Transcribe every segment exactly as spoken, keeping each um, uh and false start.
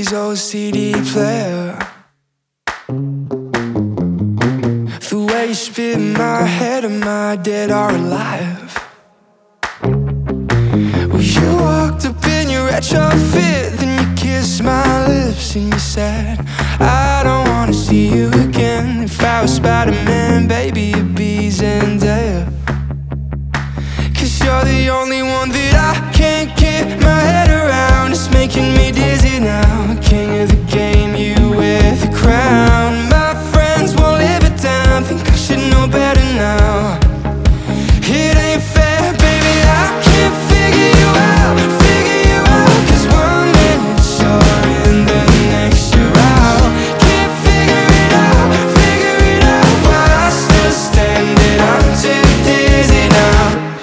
daddy's old C D player. The way you spit in my head, am I dead or alive? Well, you walked up in your retro fit, then you kissed my lips and you said, I don't wanna see you again. If I was Spider-Man, baby, it'd be Zendaya. Cause you're the only one that I can't get my head around. It's making me dizzy now. King of the game, you wear the crown. My friends won't live it down, think I should know better now. It ain't fair, baby, I can't figure you out, figure you out. Cause one minute you're in, the next you're out. Can't figure it out, figure it out. While I still stand it, I'm too dizzy now.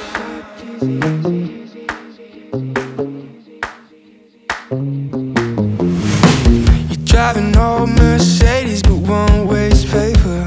You're driving old Mercedes but won't waste paper.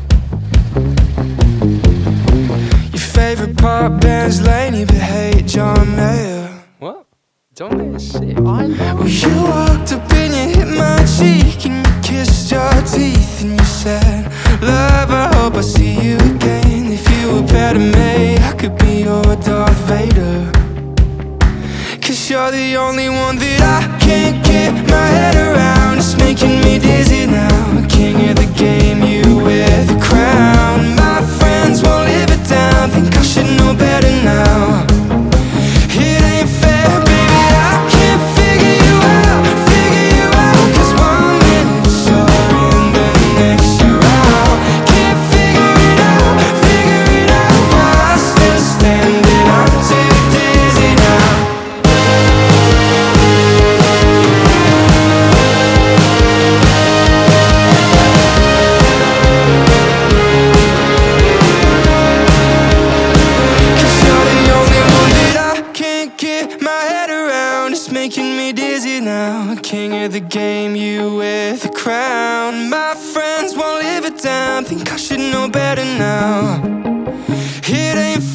Your favorite pop band's Laney but hate John Mayer. What? John Mayer shit. Well, you walked up and you hit my cheek and you kissed your teeth and you said, love, I hope I see you again. If you were better made, I could be your Darth Vader. Cause you're the only one that I can't get my head around. It's making me dizzy now. King of the game, you wear the crown. My friends won't live it down, think I should know better now. It ain't fair, baby, I can't figure you out, figure you out. Cause one minute you're in, the next you're out. Can't figure it out, figure it out. While I still stand it, I'm too dizzy now. Making me dizzy now. King of the game, you wear the crown. My friends won't live it down, think I should know better now. It ain't